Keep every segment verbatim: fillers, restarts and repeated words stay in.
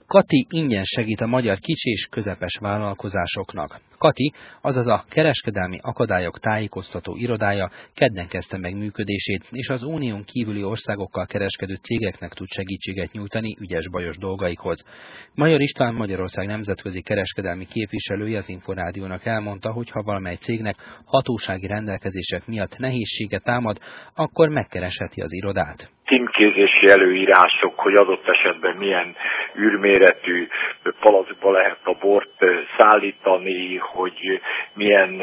Kati ingyen segít a magyar kicsi és közepes vállalkozásoknak. Kati, azaz a Kereskedelmi Akadályok Tájékoztató Irodája kedden kezdte meg működését, és az unión kívüli országokkal kereskedő cégeknek tud segítséget nyújtani ügyes-bajos dolgaikhoz. Major István, Magyarország nemzetközi kereskedelmi képviselője az Inforádiónak elmondta, hogy ha valamely cégnek hatósági rendelkezések miatt nehézsége támad, akkor megkeresheti az irodát. Címkézési előírások, hogy adott esetben milyen űrméretű palackba lehet a bort szállítani, hogy milyen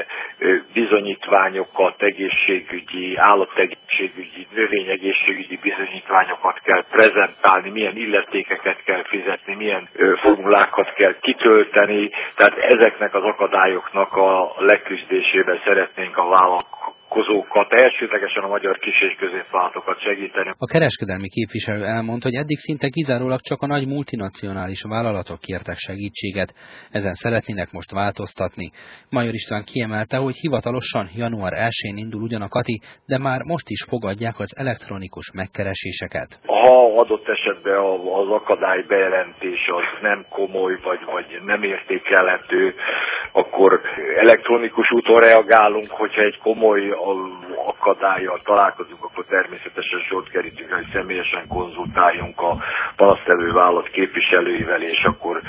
bizonyítványokat, egészségügyi, állategészségügyi, növényegészségügyi bizonyítványokat kell prezentálni, milyen illetékeket kell fizetni, milyen formulákat kell kitölteni. Tehát ezeknek az akadályoknak a leküzdésében szeretnénk a vállalkozókat, elsődlegesen a magyar kis- és középvállalatokat segíteni. A kereskedelmi képviselő elmondta, hogy eddig szinte kizárólag csak a nagy multinacionális vállalatok kértek segítséget. Ezen szeretnének most változtatni. Major István kiemelte, hogy hivatalosan január elsején indul ugyan a Kati, de már most is fogadják az elektronikus megkereséseket. Ha adott esetben az akadály bejelentés az nem komoly, vagy, vagy nem értékelhető, akkor elektronikus úton reagálunk, hogyha egy komoly akadállyal találkozunk, akkor természetesen sort kerítünk, hogy személyesen konzultáljunk a panasztevő vállalat képviselőivel, és akkor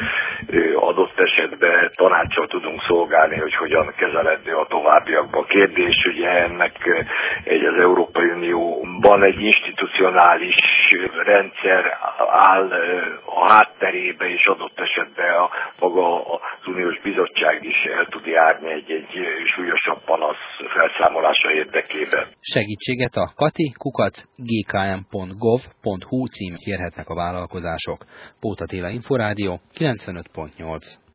adott esetben tanácssal tudunk szolgálni, hogy hogyan kezelendő a továbbiakban. A kérdés, ugye ennek egy az Európai Unióban egy institucionális rendszer áll a hátterébe, és adott esetben a maga az Uniós Bizottság is el tud járni egy, egy súlyosabb panasz felszámolása érdekében. Segítséget a kati kukac g k m pont gov pont hu címre kérhetnek a vállalkozások. Póta Attila, Inforádió, kilencvenöt pont nyolc.